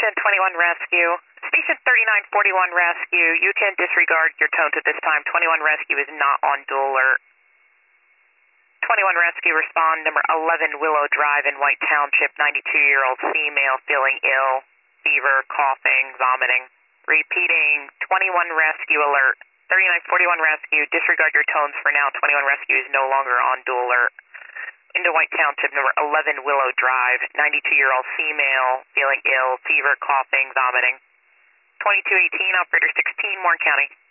Station 21 Rescue. Station 3941 Rescue, you can disregard your tones at this time. 21 Rescue is not on dual alert. 21 Rescue, respond number 11 Willow Drive in White Township, 92-year-old female feeling ill, fever, coughing, vomiting. Repeating, 21 Rescue alert. 3941 Rescue, disregard your tones for now. 21 Rescue is no longer on dual alert. Into White Township, number 11 Willow Drive, 92-year-old female, feeling ill, fever, coughing, vomiting. 2218, operator 16, Warren County.